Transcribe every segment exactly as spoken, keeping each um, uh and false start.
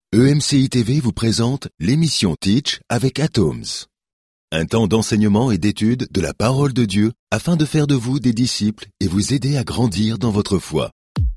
E M C I T V vous présente l'émission Teach avec Atoms. Un temps d'enseignement et d'étude de la parole de Dieu afin de faire de vous des disciples et vous aider à grandir dans votre foi.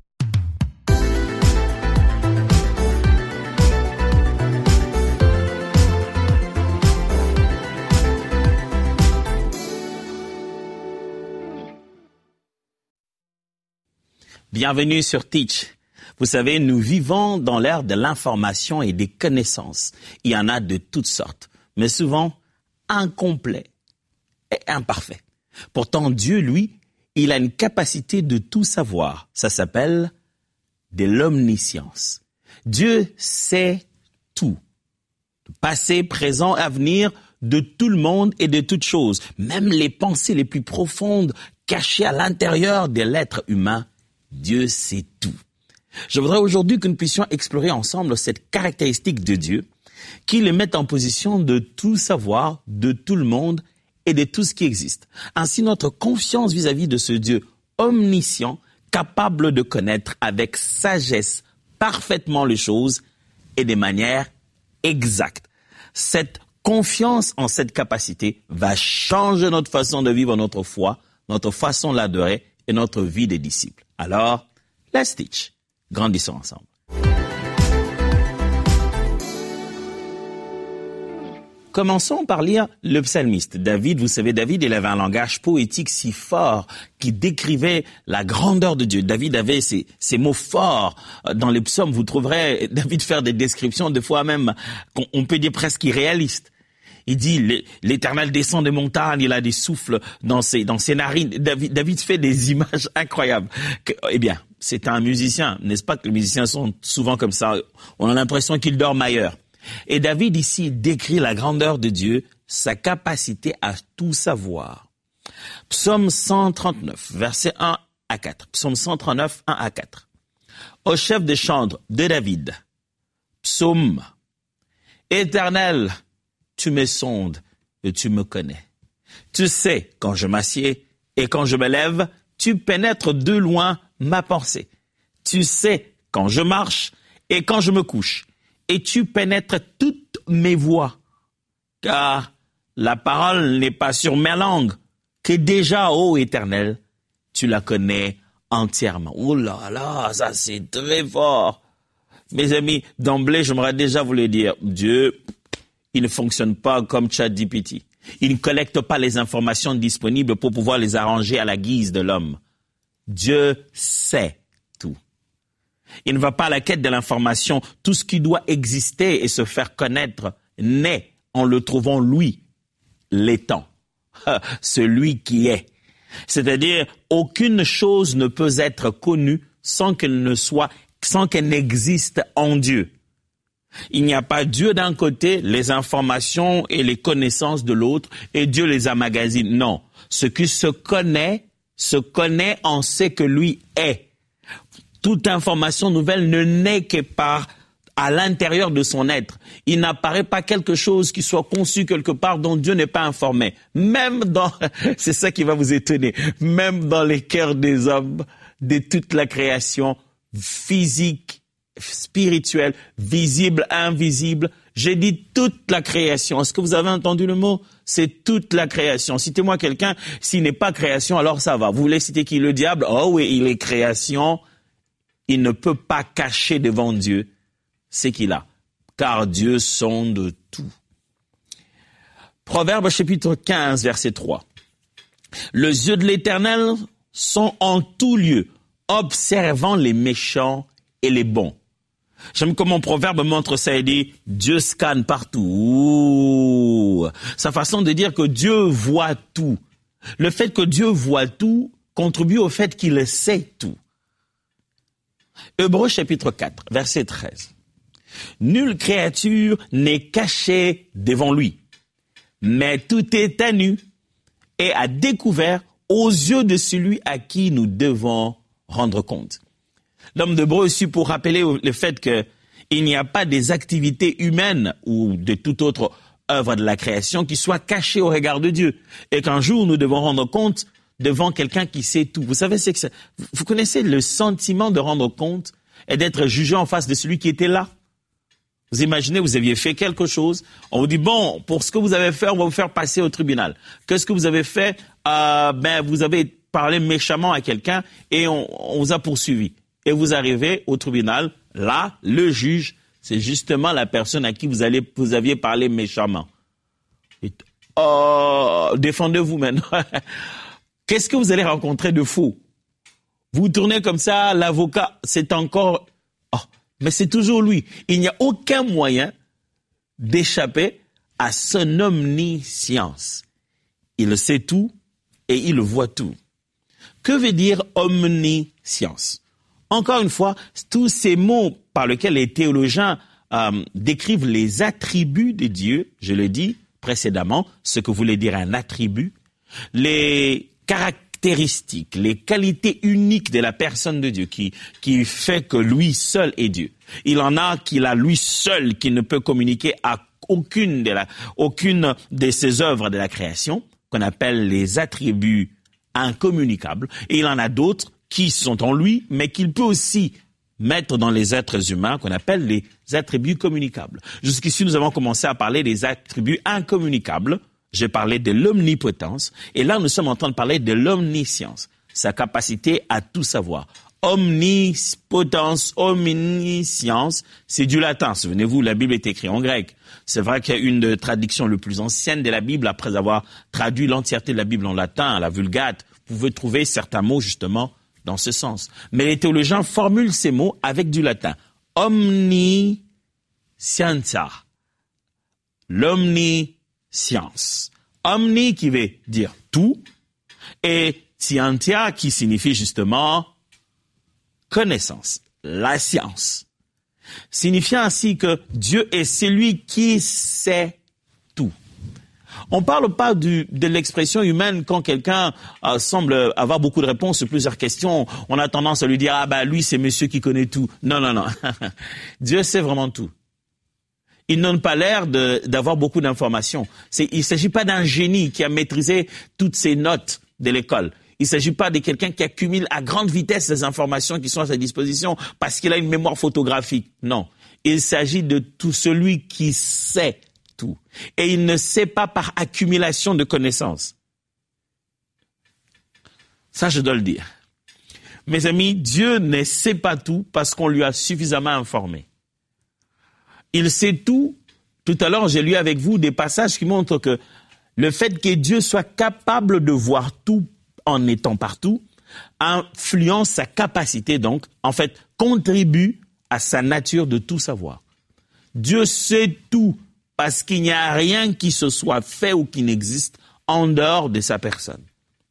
Bienvenue sur Teach. Vous savez, nous vivons dans l'ère de l'information et des connaissances. Il y en a de toutes sortes, mais souvent incomplets et imparfaits. Pourtant, Dieu, lui, il a une capacité de tout savoir. Ça s'appelle de l'omniscience. Dieu sait tout. Passé, présent, avenir de tout le monde et de toutes choses. Même les pensées les plus profondes cachées à l'intérieur de l'être humain. Dieu sait tout. Je voudrais aujourd'hui que nous puissions explorer ensemble cette caractéristique de Dieu qui le met en position de tout savoir, de tout le monde et de tout ce qui existe. Ainsi, notre confiance vis-à-vis de ce Dieu omniscient, capable de connaître avec sagesse parfaitement les choses et de manière exacte. Cette confiance en cette capacité va changer notre façon de vivre notre foi, notre façon de l'adorer et notre vie de disciples. Alors, let's teach. Grandissons ensemble. Commençons par lire le psalmiste. David, vous savez, David, il avait un langage poétique si fort qui décrivait la grandeur de Dieu. David avait ces, ces mots forts. Dans les psaumes, vous trouverez David faire des descriptions, des fois même, on peut dire presque irréalistes. Il dit, l'Éternel descend des montagnes, il a des souffles dans ses, dans ses narines. David, David fait des images incroyables. Que, eh bien, c'est un musicien, n'est-ce pas que les musiciens sont souvent comme ça? On a l'impression qu'ils dorment ailleurs. Et David ici décrit la grandeur de Dieu, sa capacité à tout savoir. Psaume cent trente-neuf, versets un à quatre. Psaume cent trente-neuf, un à quatre. Au chef des chantres de David. Psaume. Éternel, tu me sondes et tu me connais. Tu sais quand je m'assieds et quand je me lève, tu pénètres de loin ma pensée. Tu sais quand je marche et quand je me couche. Et tu pénètres toutes mes voies. Car la parole n'est pas sur ma langue, que déjà, ô Éternel, tu la connais entièrement. Oh là là, ça c'est très fort. Mes amis, d'emblée, j'aimerais déjà vous le dire, Dieu, il ne fonctionne pas comme ChatGPT. Il ne collecte pas les informations disponibles pour pouvoir les arranger à la guise de l'homme. Dieu sait tout. Il ne va pas à la quête de l'information. Tout ce qui doit exister et se faire connaître naît en le trouvant lui, l'étant, celui qui est. C'est-à-dire, aucune chose ne peut être connue sans qu'elle ne soit, sans qu'elle n'existe en Dieu. Il n'y a pas Dieu d'un côté, les informations et les connaissances de l'autre, et Dieu les emmagasine. Non. Ce qui se connaît, se connaît en ce que lui est. Toute information nouvelle ne naît que par à l'intérieur de son être. Il n'apparaît pas quelque chose qui soit conçu quelque part dont Dieu n'est pas informé. Même dans, c'est ça qui va vous étonner, même dans les cœurs des hommes, de toute la création physique, spirituelle, visible, invisible. J'ai dit toute la création. Est-ce que vous avez entendu le mot? C'est toute la création. Citez-moi quelqu'un, s'il n'est pas création, alors ça va. Vous voulez citer qui? Le diable? Oh oui, il est création. Il ne peut pas cacher devant Dieu ce qu'il a, car Dieu sonde tout. Proverbe chapitre quinze, verset trois. Les yeux de l'Éternel sont en tout lieu, observant les méchants et les bons. J'aime comment Proverbe montre ça et dit, Dieu scanne partout. Ouh. Sa façon de dire que Dieu voit tout. Le fait que Dieu voit tout contribue au fait qu'il sait tout. Hébreux chapitre quatre, verset treize. Nulle créature n'est cachée devant lui, mais tout est à nu et à découvert aux yeux de celui à qui nous devons rendre compte. L'homme d'Hébreu est su pour rappeler le fait qu'il n'y a pas des activités humaines ou de toute autre œuvre de la création qui soient cachées au regard de Dieu. Et qu'un jour, nous devons rendre compte devant quelqu'un qui sait tout. Vous savez, c'est que ça, vous connaissez le sentiment de rendre compte et d'être jugé en face de celui qui était là. Vous imaginez, vous aviez fait quelque chose, on vous dit, bon, pour ce que vous avez fait, on va vous faire passer au tribunal. Qu'est-ce que vous avez fait? euh, Ben, vous avez parlé méchamment à quelqu'un et on, on vous a poursuivi. Et vous arrivez au tribunal, là, le juge, c'est justement la personne à qui vous, allez, vous aviez parlé méchamment. Et, oh, défendez-vous maintenant. Qu'est-ce que vous allez rencontrer de faux? Vous tournez comme ça, l'avocat, c'est encore... Oh, mais c'est toujours lui. Il n'y a aucun moyen d'échapper à son omniscience. Il sait tout et il voit tout. Que veut dire omniscience? Encore une fois, tous ces mots par lesquels les théologiens euh, décrivent les attributs de Dieu, je l'ai dit précédemment, ce que voulait dire un attribut, les caractéristiques, les qualités uniques de la personne de Dieu qui, qui fait que lui seul est Dieu. Il en a qu'il a lui seul qui ne peut communiquer à aucune de, la, aucune de ses œuvres de la création, qu'on appelle les attributs incommunicables. Et il en a d'autres qui sont en lui, mais qu'il peut aussi mettre dans les êtres humains, qu'on appelle les attributs communicables. Jusqu'ici, nous avons commencé à parler des attributs incommunicables. J'ai parlé de l'omnipotence, et là, nous sommes en train de parler de l'omniscience, sa capacité à tout savoir. Omnipotence, omniscience, c'est du latin. Souvenez-vous, la Bible est écrite en grec. C'est vrai qu'il y a une des traductions les plus anciennes de la Bible, après avoir traduit l'entièreté de la Bible en latin, la Vulgate. Vous pouvez trouver certains mots, justement, dans ce sens. Mais les théologiens formulent ces mots avec du latin. Omniscientia. L'omniscience. Omni qui veut dire tout et scientia qui signifie justement connaissance, la science. Signifiant ainsi que Dieu est celui qui sait tout. On ne parle pas du, de l'expression humaine quand quelqu'un euh, semble avoir beaucoup de réponses sur plusieurs questions. On a tendance à lui dire « Ah ben lui, c'est monsieur qui connaît tout ». Non, non, non. Dieu sait vraiment tout. Il n'a pas l'air de, d'avoir beaucoup d'informations. C'est, il ne s'agit pas d'un génie qui a maîtrisé toutes ses notes de l'école. Il ne s'agit pas de quelqu'un qui accumule à grande vitesse les informations qui sont à sa disposition parce qu'il a une mémoire photographique. Non. Il s'agit de tout celui qui sait tout. Et il ne sait pas par accumulation de connaissances. Ça, je dois le dire. Mes amis, Dieu ne sait pas tout parce qu'on lui a suffisamment informé. Il sait tout. Tout à l'heure, j'ai lu avec vous des passages qui montrent que le fait que Dieu soit capable de voir tout en étant partout influence sa capacité, donc, en fait, contribue à sa nature de tout savoir. Dieu sait tout parce qu'il n'y a rien qui se soit fait ou qui n'existe en dehors de sa personne.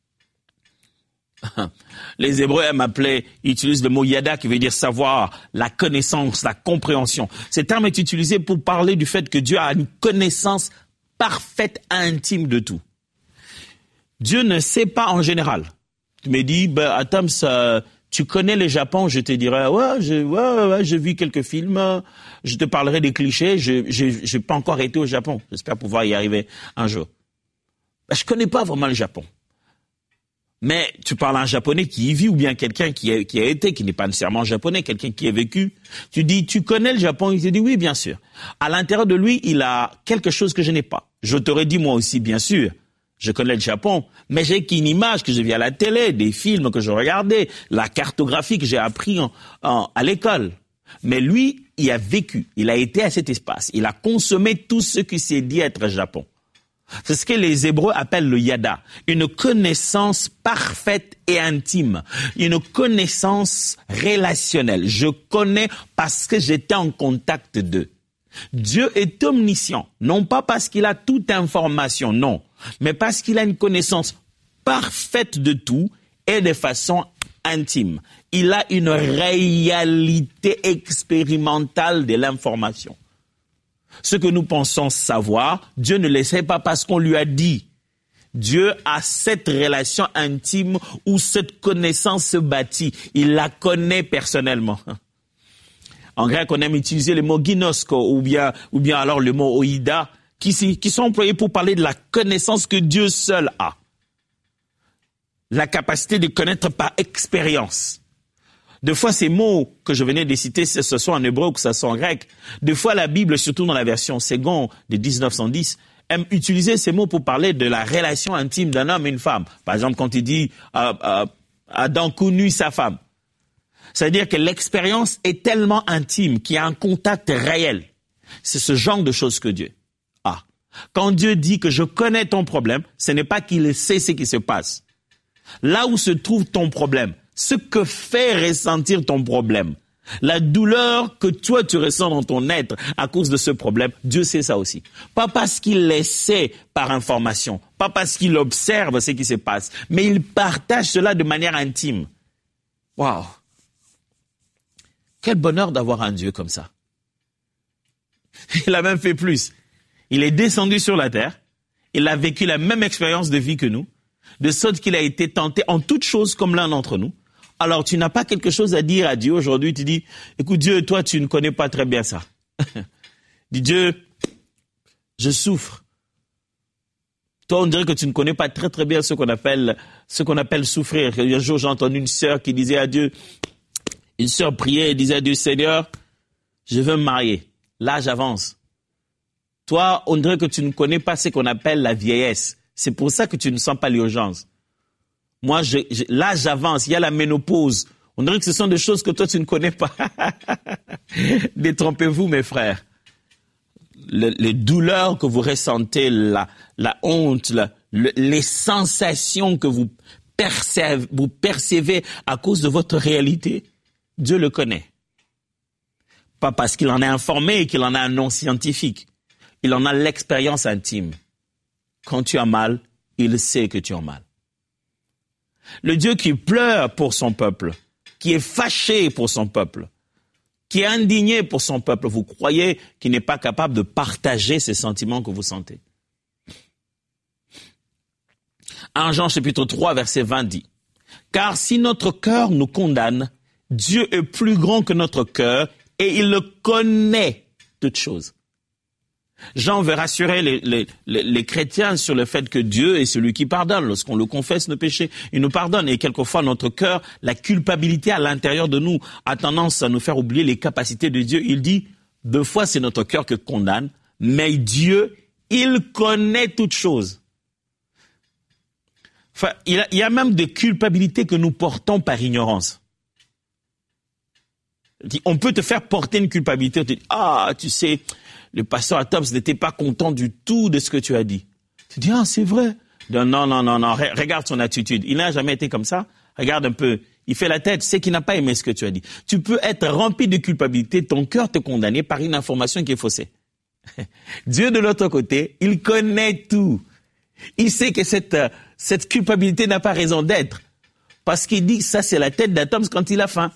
Les Hébreux aiment appeler, ils utilisent le mot yada qui veut dire savoir, la connaissance, la compréhension. Ce terme est utilisé pour parler du fait que Dieu a une connaissance parfaite, intime de tout. Dieu ne sait pas en général. Tu me dis, ben, Atoms, euh, tu connais le Japon, je te dirais, ouais, je, ouais, ouais, j'ai vu quelques films, je te parlerai des clichés, je, je, j'ai pas encore été au Japon. J'espère pouvoir y arriver un jour. Ben, je connais pas vraiment le Japon. Mais tu parles à un Japonais qui y vit ou bien quelqu'un qui a, qui a été, qui n'est pas nécessairement japonais, quelqu'un qui a vécu. Tu dis, tu connais le Japon? Il te dit, oui, bien sûr. À l'intérieur de lui, il a quelque chose que je n'ai pas. Je t'aurais dit, moi aussi, bien sûr, je connais le Japon, mais j'ai qu'une image que j'ai vue à la télé, des films que je regardais, la cartographie que j'ai appris en, en, à l'école. Mais lui, il a vécu, il a été à cet espace, il a consommé tout ce qui s'est dit être Japon. C'est ce que les Hébreux appellent le yada, une connaissance parfaite et intime, une connaissance relationnelle. Je connais parce que j'étais en contact d'eux. Dieu est omniscient, non pas parce qu'il a toute information, non, mais parce qu'il a une connaissance parfaite de tout et de façon intime. Il a une réalité expérimentale de l'information. Ce que nous pensons savoir, Dieu ne le sait pas parce qu'on lui a dit. Dieu a cette relation intime où cette connaissance se bâtit. Il la connaît personnellement. En grec, on aime utiliser le mot ginosko ou bien, ou bien alors le mot oïda qui, qui sont employés pour parler de la connaissance que Dieu seul a. La capacité de connaître par expérience. Deux fois, ces mots que je venais de citer, que ce soit en hébreu ou que ce soit en grec, deux fois la Bible, surtout dans la version Second de dix-neuf cent dix, aime utiliser ces mots pour parler de la relation intime d'un homme et une femme. Par exemple, quand il dit euh, euh, Adam connut sa femme. C'est-à-dire que l'expérience est tellement intime qu'il y a un contact réel. C'est ce genre de choses que Dieu a. Quand Dieu dit que je connais ton problème, ce n'est pas qu'il sait ce qui se passe. Là où se trouve ton problème, ce que fait ressentir ton problème, la douleur que toi tu ressens dans ton être à cause de ce problème, Dieu sait ça aussi. Pas parce qu'il le sait par information, pas parce qu'il observe ce qui se passe, mais il partage cela de manière intime. Waouh! Quel bonheur d'avoir un Dieu comme ça. Il a même fait plus. Il est descendu sur la terre, il a vécu la même expérience de vie que nous, de sorte qu'il a été tenté en toutes choses comme l'un d'entre nous. Alors, tu n'as pas quelque chose à dire à Dieu aujourd'hui. Tu dis, écoute Dieu, toi, tu ne connais pas très bien ça. Dis Dieu, je souffre. Toi, on dirait que tu ne connais pas très très bien ce qu'on appelle, ce qu'on appelle souffrir. Un jour, j'ai entendu une sœur qui disait à Dieu, une sœur priait et disait à Dieu, Seigneur, je veux me marier. L'âge avance. Toi, on dirait que tu ne connais pas ce qu'on appelle la vieillesse. C'est pour ça que tu ne sens pas l'urgence. Moi, je, je, l'âge avance, il y a la ménopause. On dirait que ce sont des choses que toi, tu ne connais pas. Détrompez-vous, mes frères. Le, les douleurs que vous ressentez, la, la honte, la, le, les sensations que vous percevez, vous percevez à cause de votre réalité, Dieu le connaît. Pas parce qu'il en est informé et qu'il en a un nom scientifique. Il en a l'expérience intime. Quand tu as mal, il sait que tu as mal. Le Dieu qui pleure pour son peuple, qui est fâché pour son peuple, qui est indigné pour son peuple, vous croyez qu'il n'est pas capable de partager ces sentiments que vous sentez? un Jean chapitre trois, verset vingt dit, « Car si notre cœur nous condamne, Dieu est plus grand que notre cœur et il le connaît toutes choses. » Jean veut rassurer les, les, les, les chrétiens sur le fait que Dieu est celui qui pardonne. Lorsqu'on le confesse nos péchés, il nous pardonne. Et quelquefois, notre cœur, la culpabilité à l'intérieur de nous a tendance à nous faire oublier les capacités de Dieu. Il dit, deux fois, c'est notre cœur qui condamne, mais Dieu, il connaît toutes choses. Enfin, il, a, il y a même des culpabilités que nous portons par ignorance. On peut te faire porter une culpabilité. On te dit, ah, tu sais, le pasteur Atoms n'était pas content du tout de ce que tu as dit. Tu dis, ah, c'est vrai. Non, non, non, non, non. Regarde son attitude. Il n'a jamais été comme ça. Regarde un peu. Il fait la tête. C'est qu'il n'a pas aimé ce que tu as dit. Tu peux être rempli de culpabilité. Ton cœur te condamner par une information qui est faussée. Dieu, de l'autre côté, il connaît tout. Il sait que cette, cette culpabilité n'a pas raison d'être. Parce qu'il dit, ça, c'est la tête d'Atoms quand il a faim.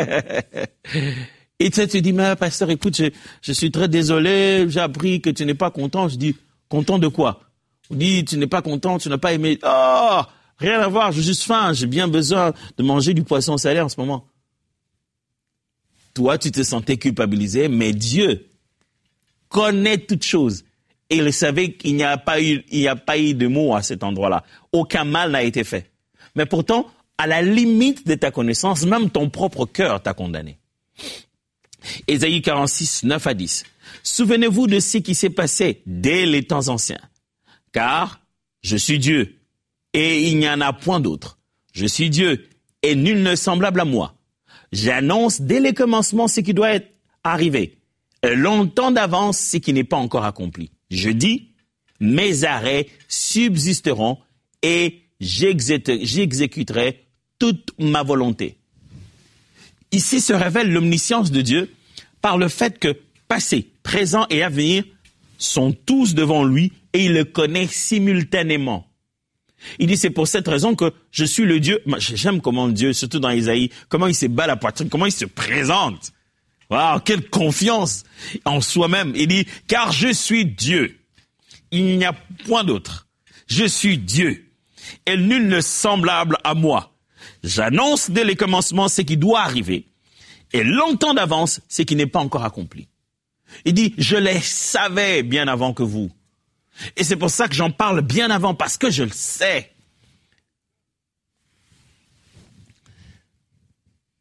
Et tu te dis, mais pasteur, écoute, je, je suis très désolé, j'ai appris que tu n'es pas content. Je dis, content de quoi? On dit, tu n'es pas content, tu n'as pas aimé. Oh, rien à voir, j'ai juste faim, j'ai bien besoin de manger du poisson salé en ce moment. Toi, tu te sentais culpabilisé, mais Dieu connaît toutes choses. Et il savait qu'il n'y a pas eu, il n'y a pas eu de mots à cet endroit-là. Aucun mal n'a été fait. Mais pourtant, à la limite de ta connaissance, même ton propre cœur t'a condamné. Ésaïe quarante-six, neuf à dix. Souvenez-vous de ce qui s'est passé dès les temps anciens. Car je suis Dieu, et il n'y en a point d'autre. Je suis Dieu, et nul n'est semblable à moi. J'annonce dès les commencements ce qui doit être arrivé, et longtemps d'avance ce qui n'est pas encore accompli. Je dis, mes arrêts subsisteront, et j'exécuterai toute ma volonté. Ici se révèle l'omniscience de Dieu par le fait que passé, présent et avenir sont tous devant lui et il le connaît simultanément. Il dit, c'est pour cette raison que je suis le Dieu. J'aime comment Dieu, surtout dans Isaïe, comment il se bat la poitrine, comment il se présente. Wow, quelle confiance en soi-même. Il dit, car je suis Dieu. Il n'y a point d'autre. Je suis Dieu. Et nul n'est semblable à moi. J'annonce dès les commencements ce qui doit arriver, et longtemps d'avance ce qui n'est pas encore accompli. Il dit, je les savais bien avant que vous. Et c'est pour ça que j'en parle bien avant, parce que je le sais.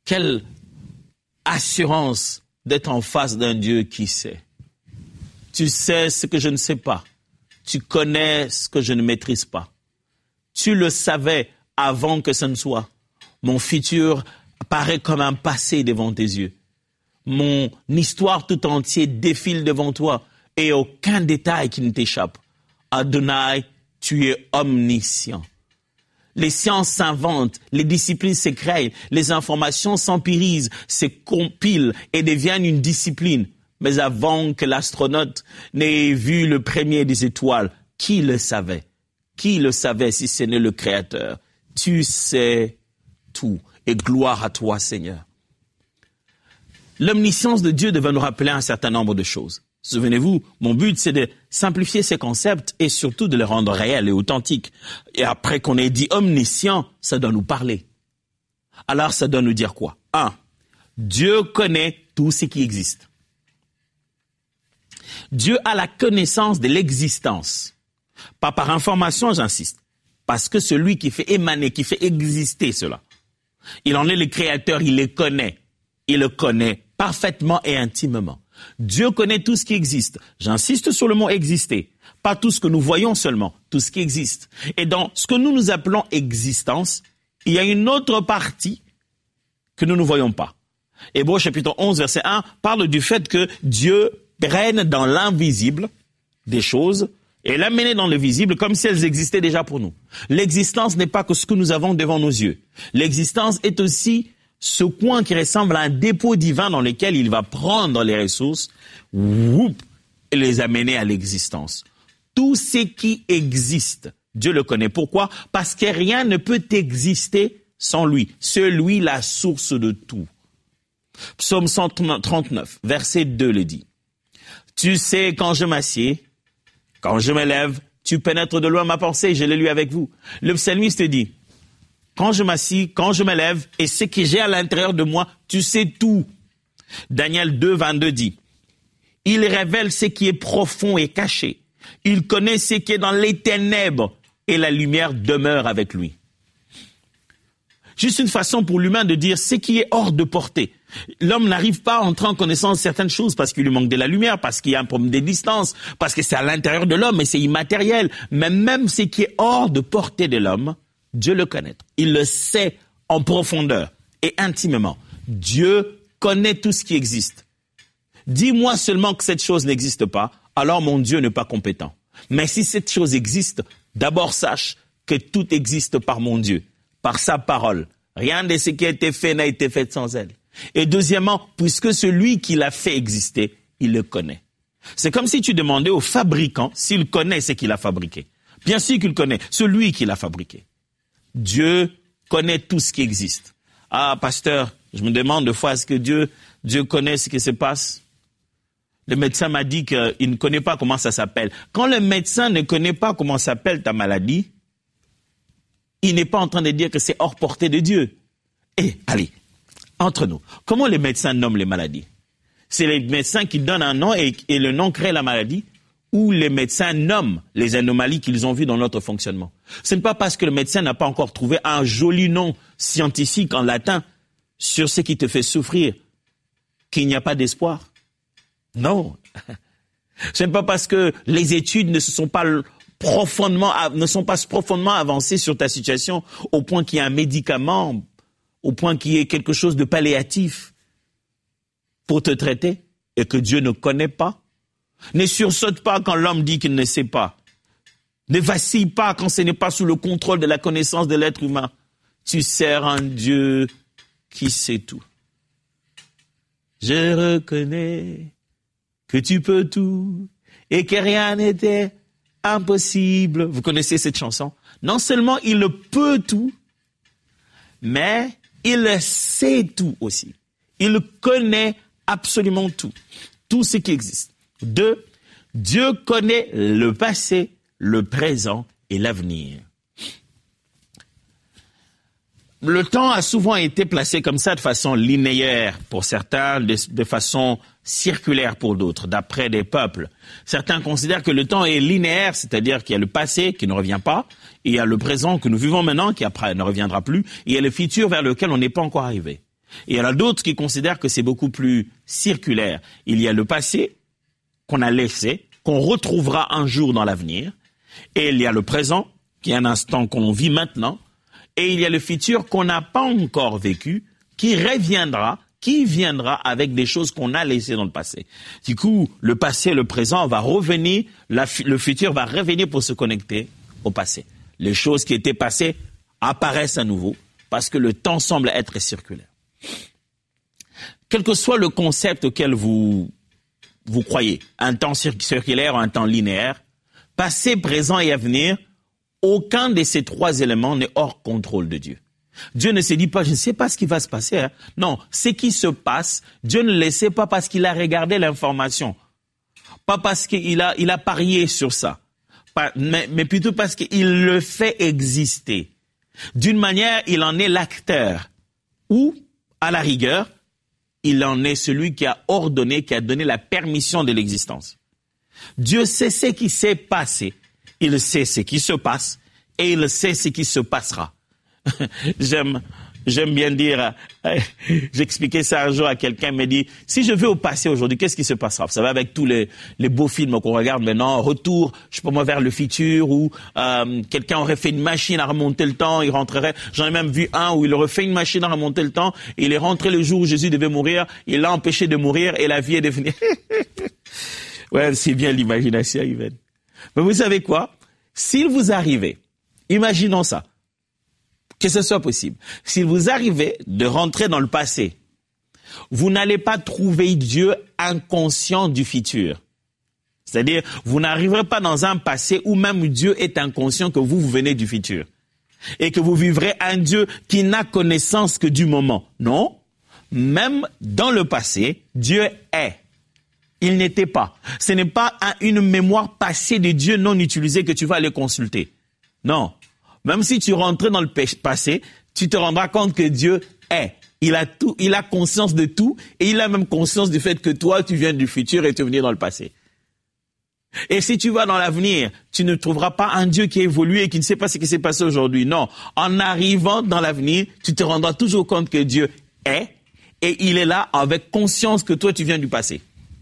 Quelle assurance d'être en face d'un Dieu qui sait. Tu sais ce que je ne sais pas. Tu connais ce que je ne maîtrise pas. Tu le savais avant que ce ne soit. Mon futur apparaît comme un passé devant tes yeux. Mon histoire tout entière défile devant toi et aucun détail qui ne t'échappe. Adonai, tu es omniscient. Les sciences s'inventent, les disciplines s'écrèment, les informations s'empirisent, se compilent et deviennent une discipline. Mais avant que l'astronaute n'ait vu le premier des étoiles, qui le savait? Qui le savait si ce n'est le Créateur? Tu sais tout et gloire à toi, Seigneur. L'omniscience de Dieu devait nous rappeler un certain nombre de choses. Souvenez-vous, mon but, c'est de simplifier ces concepts et surtout de les rendre réels et authentiques. Et après qu'on ait dit omniscient, ça doit nous parler. Alors, ça doit nous dire quoi? Un, Dieu connaît tout ce qui existe. Dieu a la connaissance de l'existence. Pas par information, j'insiste. Parce que celui qui fait émaner, qui fait exister cela, il en est le créateur, il les connaît. Il le connaît parfaitement et intimement. Dieu connaît tout ce qui existe. J'insiste sur le mot exister. Pas tout ce que nous voyons seulement, tout ce qui existe. Et dans ce que nous nous appelons existence, il y a une autre partie que nous ne voyons pas. Hébreux chapitre onze, verset un, parle du fait que Dieu règne dans l'invisible des choses et l'amener dans le visible comme si elles existaient déjà pour nous. L'existence n'est pas que ce que nous avons devant nos yeux. L'existence est aussi ce coin qui ressemble à un dépôt divin dans lequel il va prendre les ressources whoop, et les amener à l'existence. Tout ce qui existe, Dieu le connaît. Pourquoi? Parce que rien ne peut exister sans lui. C'est lui la source de tout. Psaume cent trente-neuf, verset deux le dit. Tu sais quand je m'assieds, quand je me lève, tu pénètres de loin ma pensée, je l'ai lu avec vous. Le psalmiste dit, quand je m'assis, quand je me lève, et ce que j'ai à l'intérieur de moi, tu sais tout. Daniel deux, vingt-deux dit, il révèle ce qui est profond et caché. Il connaît ce qui est dans les ténèbres, et la lumière demeure avec lui. Juste une façon pour l'humain de dire ce qui est hors de portée. L'homme n'arrive pas à entrer en connaissance de certaines choses parce qu'il lui manque de la lumière, parce qu'il y a un problème de distance, parce que c'est à l'intérieur de l'homme et c'est immatériel. Mais même ce qui est hors de portée de l'homme, Dieu le connaît. Il le sait en profondeur et intimement. Dieu connaît tout ce qui existe. Dis-moi seulement que cette chose n'existe pas, alors mon Dieu n'est pas compétent. Mais si cette chose existe, d'abord sache que tout existe par mon Dieu, par sa parole. Rien de ce qui a été fait n'a été fait sans elle. Et deuxièmement, puisque celui qui l'a fait exister, il le connaît. C'est comme si tu demandais au fabricant s'il connaît ce qu'il a fabriqué. Bien sûr qu'il connaît, celui qui l'a fabriqué. Dieu connaît tout ce qui existe. Ah, pasteur, je me demande de fois, est-ce que Dieu, Dieu connaît ce qui se passe? Le médecin m'a dit qu'il ne connaît pas comment ça s'appelle. Quand le médecin ne connaît pas comment s'appelle ta maladie, il n'est pas en train de dire que c'est hors portée de Dieu. Eh, allez, entre nous, comment les médecins nomment les maladies? C'est les médecins qui donnent un nom et, et le nom crée la maladie, ou les médecins nomment les anomalies qu'ils ont vues dans notre fonctionnement. Ce n'est pas parce que le médecin n'a pas encore trouvé un joli nom scientifique en latin sur ce qui te fait souffrir qu'il n'y a pas d'espoir. Non. Ce n'est pas parce que les études ne se sont pas profondément, ne sont pas profondément avancées sur ta situation au point qu'il y a un médicament, au point qu'il y ait quelque chose de palliatif pour te traiter et que Dieu ne connaît pas. Ne sursaute pas quand l'homme dit qu'il ne sait pas. Ne vacille pas quand ce n'est pas sous le contrôle de la connaissance de l'être humain. Tu sers un Dieu qui sait tout. Je reconnais que tu peux tout et que rien n'était impossible. Vous connaissez cette chanson? Non seulement il peut tout, mais il sait tout aussi. Il connaît absolument tout, tout ce qui existe. Deux, Dieu connaît le passé, le présent et l'avenir. Le temps a souvent été placé comme ça de façon linéaire pour certains, de, de façon circulaire pour d'autres, d'après des peuples. Certains considèrent que le temps est linéaire, c'est-à-dire qu'il y a le passé qui ne revient pas, et il y a le présent que nous vivons maintenant qui après ne reviendra plus, et il y a le futur vers lequel on n'est pas encore arrivé. Et il y en a d'autres qui considèrent que c'est beaucoup plus circulaire. Il y a le passé qu'on a laissé, qu'on retrouvera un jour dans l'avenir. Et il y a le présent, qui est un instant qu'on vit maintenant. Et il y a le futur qu'on n'a pas encore vécu, qui reviendra, qui viendra avec des choses qu'on a laissées dans le passé. Du coup, le passé, le présent va revenir, la, le futur va revenir pour se connecter au passé. Les choses qui étaient passées apparaissent à nouveau parce que le temps semble être circulaire. Quel que soit le concept auquel vous, vous croyez, un temps circulaire ou un temps linéaire, passé, présent et avenir, aucun de ces trois éléments n'est hors contrôle de Dieu. Dieu ne se dit pas, je ne sais pas ce qui va se passer. Hein. Non, ce qui se passe, Dieu ne le sait pas parce qu'il a regardé l'information. Pas parce qu'il a, il a parié sur ça. Pas, mais, mais plutôt parce qu'il le fait exister. D'une manière, il en est l'acteur. Ou, à la rigueur, il en est celui qui a ordonné, qui a donné la permission de l'existence. Dieu sait ce qui s'est passé. Il sait ce qui se passe et il sait ce qui se passera. j'aime, j'aime bien dire, euh, j'expliquais ça un jour à quelqu'un, il m'a dit, si je vais au passé aujourd'hui, qu'est-ce qui se passera? Vous savez, avec tous les, les beaux films qu'on regarde maintenant, retour, je sais pas moi, vers le futur, où euh, quelqu'un aurait fait une machine à remonter le temps, il rentrerait, j'en ai même vu un où il aurait fait une machine à remonter le temps, et il est rentré le jour où Jésus devait mourir, il l'a empêché de mourir, et la vie est devenue... Ouais, c'est bien l'imagination humaine. Mais vous savez quoi? S'il vous arrivait, imaginons ça, que ce soit possible, s'il vous arrivait de rentrer dans le passé, vous n'allez pas trouver Dieu inconscient du futur. C'est-à-dire, vous n'arriverez pas dans un passé où même Dieu est inconscient que vous, vous venez du futur. Et que vous vivrez un Dieu qui n'a connaissance que du moment. Non, même dans le passé, Dieu est. Il n'était pas. Ce n'est pas un, une mémoire passée de Dieu non utilisée que tu vas aller consulter. Non. Même si tu rentrais dans le passé, tu te rendras compte que Dieu est. Il a tout, il a conscience de tout et il a même conscience du fait que toi, tu viens du futur et tu es venu dans le passé. Et si tu vas dans l'avenir, tu ne trouveras pas un Dieu qui a évolué et qui ne sait pas ce qui s'est passé aujourd'hui. Non. En arrivant dans l'avenir, tu te rendras toujours compte que Dieu est et il est là avec conscience que toi, tu viens du passé.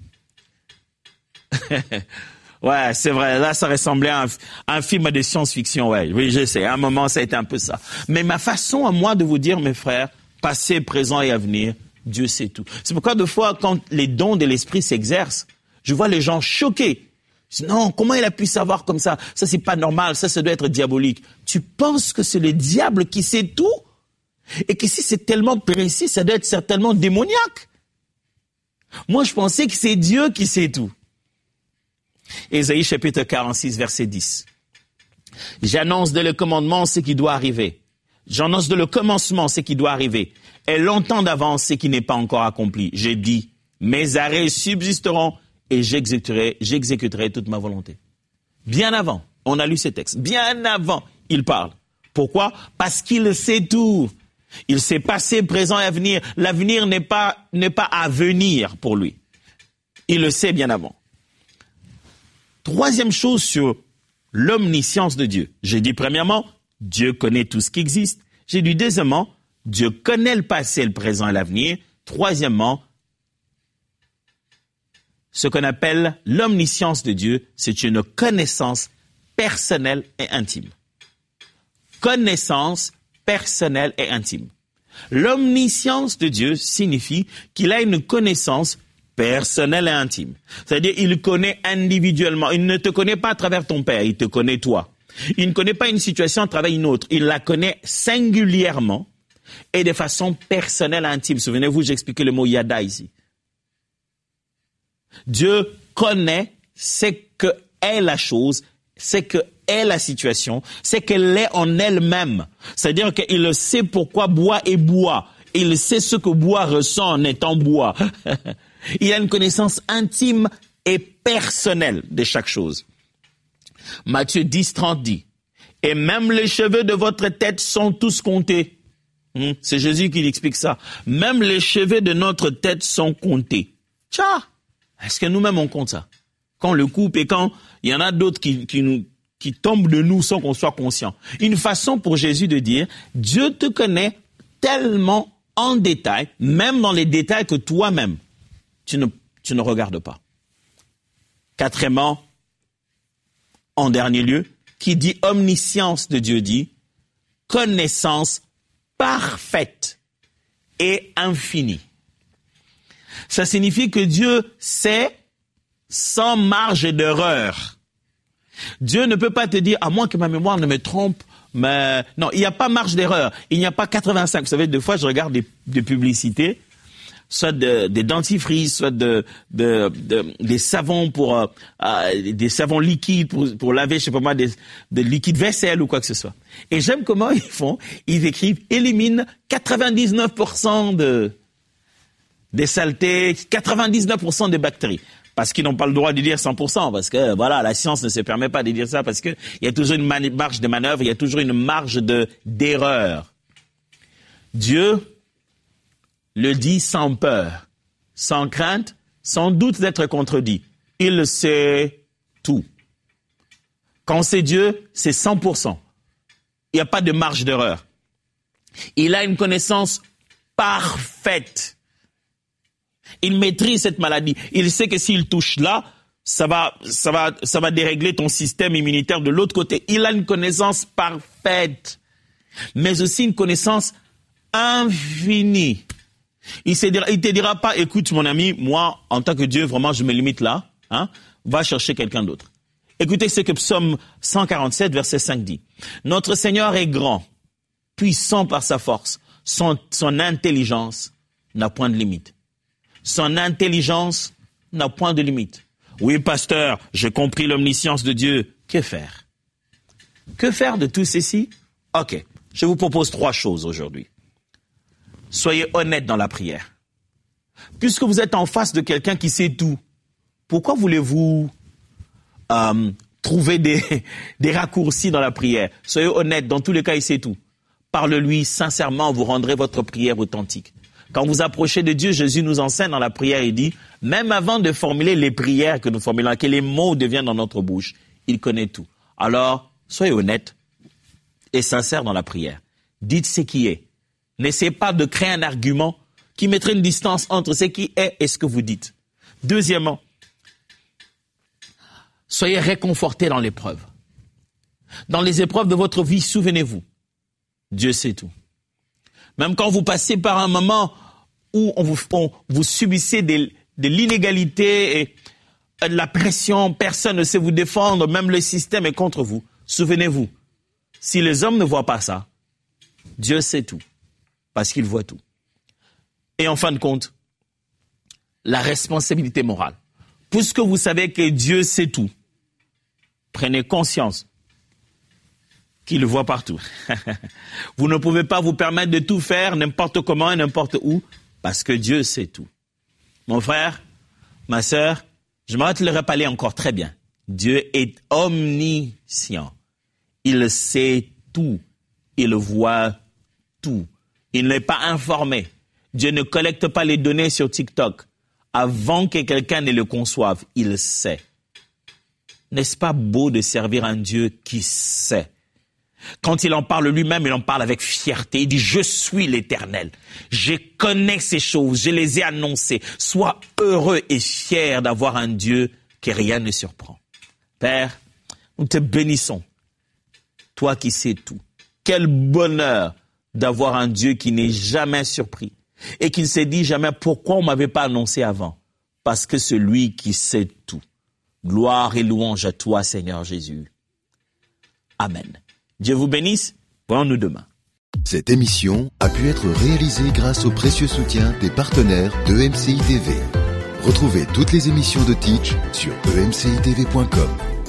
Ouais, c'est vrai. Là, ça ressemblait à un, à un film de science-fiction. Ouais, oui, je sais. À un moment, ça a été un peu ça. Mais ma façon à moi de vous dire, mes frères, passé, présent et avenir, Dieu sait tout. C'est pourquoi, de fois, quand les dons de l'esprit s'exercent, je vois les gens choqués. Je dis, non, comment il a pu savoir comme ça? Ça, c'est pas normal. Ça, ça doit être diabolique. Tu penses que c'est le diable qui sait tout? Et que si c'est tellement précis, ça doit être certainement démoniaque. Moi, je pensais que c'est Dieu qui sait tout. Ésaïe chapitre quarante-six, verset dix. J'annonce dès le commandement ce qui doit arriver. J'annonce dès le commencement ce qui doit arriver. Et longtemps d'avance ce qui n'est pas encore accompli. J'ai dit, mes arrêts subsisteront et j'exécuterai, j'exécuterai toute ma volonté. Bien avant, on a lu ces textes. Bien avant, il parle. Pourquoi? Parce qu'il sait tout. Il sait passé, présent et avenir. L'avenir n'est pas, n'est pas à venir pour lui. Il le sait bien avant. Troisième chose sur l'omniscience de Dieu. J'ai dit premièrement, Dieu connaît tout ce qui existe. J'ai dit deuxièmement, Dieu connaît le passé, le présent et l'avenir. Troisièmement, ce qu'on appelle l'omniscience de Dieu, c'est une connaissance personnelle et intime. Connaissance personnelle et intime. L'omniscience de Dieu signifie qu'il a une connaissance personnel et intime. C'est-à-dire, il connaît individuellement. Il ne te connaît pas à travers ton père, il te connaît toi. Il ne connaît pas une situation à travers une autre. Il la connaît singulièrement et de façon personnelle et intime. Souvenez-vous, j'expliquais le mot yada ici. Dieu connaît ce que est la chose, ce que est la situation, ce qu'elle est en elle-même. C'est-à-dire qu'il sait pourquoi bois est bois. Il sait ce que bois ressent en étant bois. Il a une connaissance intime et personnelle de chaque chose. Matthieu dix, trente dit, « Et même les cheveux de votre tête sont tous comptés. Hmm, » C'est Jésus qui explique ça. « Même les cheveux de notre tête sont comptés. » Tcha! Est-ce que nous-mêmes on compte ça? Quand on le coupe et quand il y en a d'autres qui, qui, nous, qui tombent de nous sans qu'on soit conscient. Une façon pour Jésus de dire, Dieu te connaît tellement en détail, même dans les détails que toi-même, tu ne, tu ne regardes pas. Quatrièmement, en dernier lieu, qui dit omniscience de Dieu dit connaissance parfaite et infinie. Ça signifie que Dieu sait sans marge d'erreur. Dieu ne peut pas te dire, à moins que ma mémoire ne me trompe, mais non, il n'y a pas marge d'erreur. Il n'y a pas quatre-vingt-cinq. Vous savez, des fois, je regarde des, des publicités, soit de, des dentifrices, soit de, de, de, des savons pour, euh, euh, des savons liquides pour, pour laver, je sais pas moi, des, des liquides vaisselle ou quoi que ce soit. Et j'aime comment ils font. Ils écrivent, élimine quatre-vingt-dix-neuf pour cent de, des saletés, quatre-vingt-dix-neuf pour cent des bactéries. Parce qu'ils n'ont pas le droit de dire cent pour cent, parce que voilà, la science ne se permet pas de dire ça, parce que il y a toujours une mani- marge de manœuvre, il y a toujours une marge de d'erreur. Dieu le dit sans peur, sans crainte, sans doute d'être contredit. Il sait tout. Quand c'est Dieu, c'est cent pour cent. Il n'y a pas de marge d'erreur. Il a une connaissance parfaite. Il maîtrise cette maladie. Il sait que s'il touche là, ça va, ça va, ça va dérégler ton système immunitaire de l'autre côté. Il a une connaissance parfaite, mais aussi une connaissance infinie. Il ne il te dira pas, écoute mon ami, moi, en tant que Dieu, vraiment, je me limite là, hein, va chercher quelqu'un d'autre. Écoutez ce que Psaume cent quarante-sept, verset cinq dit. Notre Seigneur est grand, puissant par sa force. Son, son intelligence n'a point de limite. Son intelligence n'a point de limite. Oui, pasteur, j'ai compris l'omniscience de Dieu. Que faire? Que faire de tout ceci? Ok, je vous propose trois choses aujourd'hui. Soyez honnête dans la prière. Puisque vous êtes en face de quelqu'un qui sait tout, pourquoi voulez-vous euh, trouver des, des raccourcis dans la prière? Soyez honnête, dans tous les cas, il sait tout. Parle-lui sincèrement, vous rendrez votre prière authentique. Quand vous approchez de Dieu, Jésus nous enseigne dans la prière, il dit, même avant de formuler les prières que nous formulons, que les mots deviennent dans notre bouche, il connaît tout. Alors, soyez honnête et sincère dans la prière. Dites ce qui est. N'essayez pas de créer un argument qui mettrait une distance entre ce qui est et ce que vous dites. Deuxièmement, soyez réconfortés dans l'épreuve. Dans les épreuves de votre vie, souvenez-vous, Dieu sait tout. Même quand vous passez par un moment où on vous, on, vous subissez des, de l'inégalité et de la pression, personne ne sait vous défendre, même le système est contre vous. Souvenez-vous, si les hommes ne voient pas ça, Dieu sait tout, parce qu'il voit tout. Et en fin de compte, la responsabilité morale. Puisque vous savez que Dieu sait tout, prenez conscience qu'il le voit partout. Vous ne pouvez pas vous permettre de tout faire n'importe comment et n'importe où, parce que Dieu sait tout. Mon frère, ma sœur, je m'arrête de le rappeler encore très bien. Dieu est omniscient. Il sait tout. Il voit tout. Il n'est pas informé. Dieu ne collecte pas les données sur TikTok avant que quelqu'un ne le conçoive. Il sait. N'est-ce pas beau de servir un Dieu qui sait? Quand il en parle lui-même, il en parle avec fierté. Il dit, je suis l'Éternel. Je connais ces choses, je les ai annoncées. Sois heureux et fier d'avoir un Dieu que rien ne surprend. Père, nous te bénissons. Toi qui sais tout. Quel bonheur d'avoir un Dieu qui n'est jamais surpris et qui ne s'est dit jamais pourquoi on ne m'avait pas annoncé avant. Parce que c'est lui qui sait tout. Gloire et louange à toi, Seigneur Jésus. Amen. Dieu vous bénisse. Voyons-nous demain. Cette émission a pu être réalisée grâce au précieux soutien des partenaires de E M C I T V. Retrouvez toutes les émissions de Teach sur e m c i t v point com.